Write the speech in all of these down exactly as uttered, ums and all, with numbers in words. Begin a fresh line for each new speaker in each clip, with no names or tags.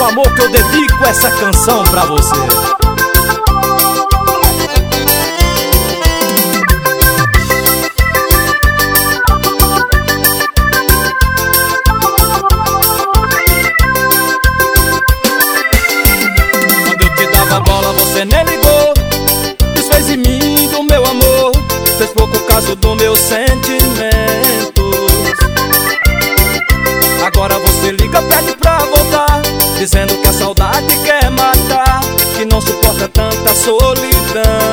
amor que eu dedico essa canção pra você.
Quando eu te dava bola você nem ligou, desfez em mim do meu amor, fez pouco caso do meus sentimentos. Agora você liga, pede pra voltar, dizendo que a saudade quer matar, que não suporta tanta solidão.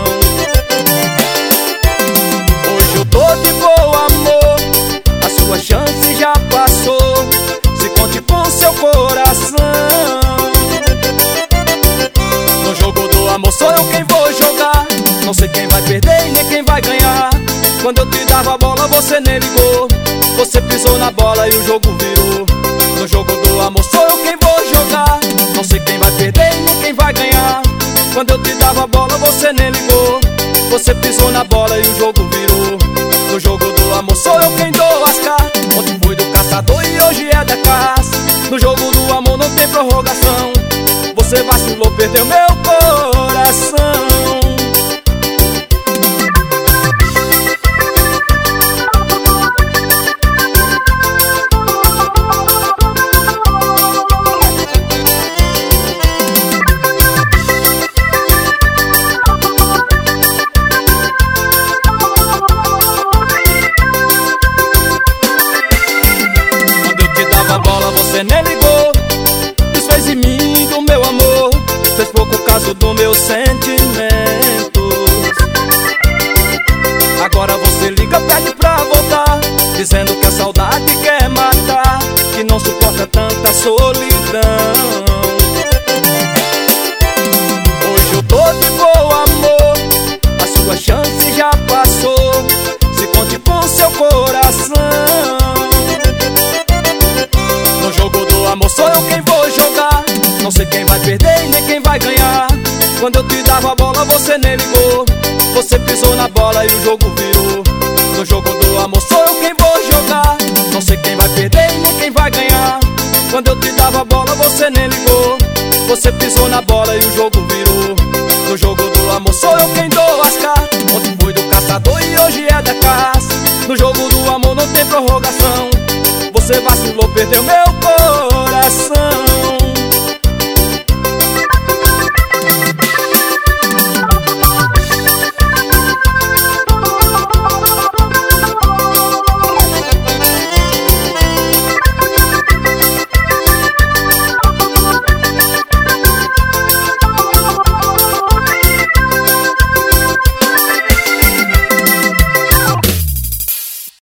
Hoje eu tô de boa, amor, a sua chance já passou, se conte com seu coração. No jogo do amor sou eu quem vou jogar, não sei quem vai perder e nem quem vai ganhar. Quando eu te dava a bola você nem ligou, você pisou na bola e o jogo virou. No jogo do amor sou eu quem vou jogar, não sei quem vai perder e nem quem vai ganhar. Quando eu te dava a bola você nem ligou, você pisou na bola e o jogo virou. No jogo do amor sou eu quem dou as cartas, ontem fui do caçador e hoje é da caça. No jogo do amor não tem prorrogação, você vacilou, perdeu meu coração. Você nem ligou, desfez em mim do meu amor, fez pouco caso do meus sentimentos. Agora você liga, pede pra voltar, dizendo que a saudade quer matar, que não suporta tanta solidão. Hoje eu tô de boa, amor, a sua chance já passou, se conte com seu coração. No jogo do amor sou eu quem vou jogar, não sei quem vai perder e nem quem vai ganhar. Quando eu te dava a bola você nem ligou, você pisou na bola e o jogo virou. No jogo do amor sou eu quem vou jogar, não sei quem vai perder e nem quem vai ganhar. Quando eu te dava a bola você nem ligou, você pisou na bola e o jogo virou. No jogo do amor sou eu quem dou as cartas, ontem fui do caçador e hoje é da caça. No jogo do amor não tem prorrogação, você vacilou, perdeu meu coração.